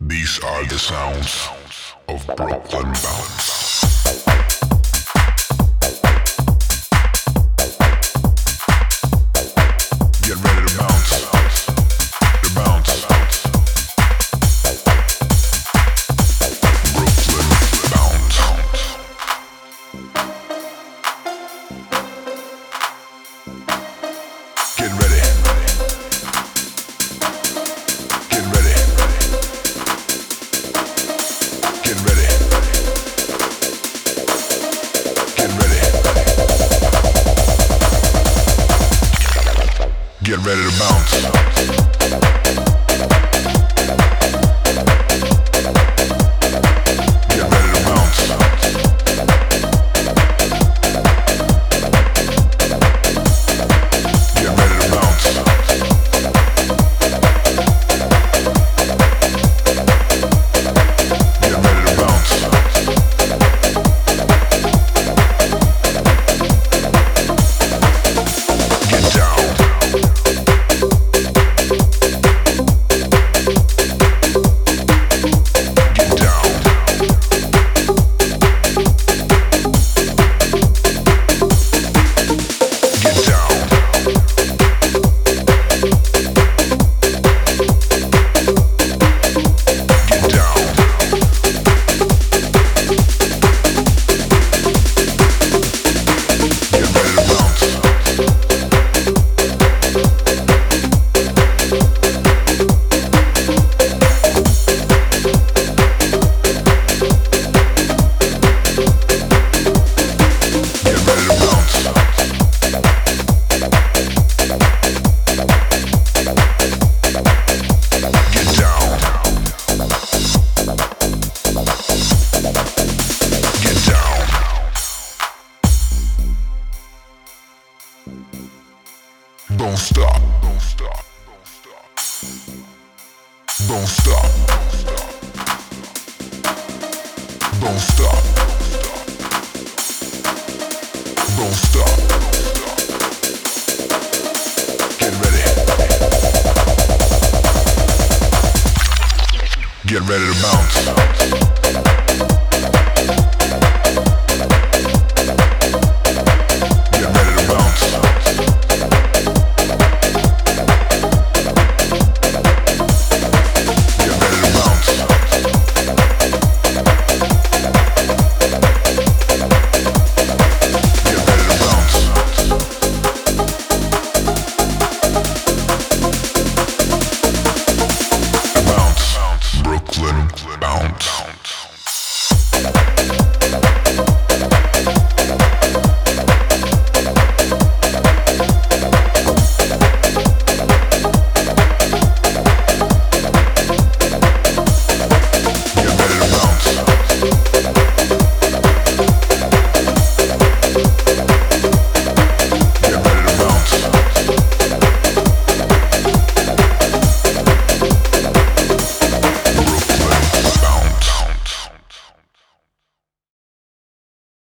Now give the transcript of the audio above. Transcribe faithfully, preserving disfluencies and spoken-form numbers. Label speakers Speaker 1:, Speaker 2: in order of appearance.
Speaker 1: These are the sounds of Brooklyn Bounce. Get ready to bounce, to bounce. Brooklyn Bounce. Get ready. Get ready. Get ready. Get ready. Get ready to bounce. Get ready to bounce. Get ready to bounce. Get ready to bounce. Get down. Get down. Get down. Get down. Get ready to bounce. Get ready to bounce. Get down. Get down. Don't stop. Don't stop. Don't stop. Don't stop. Don't stop. Get ready. Get ready to bounce.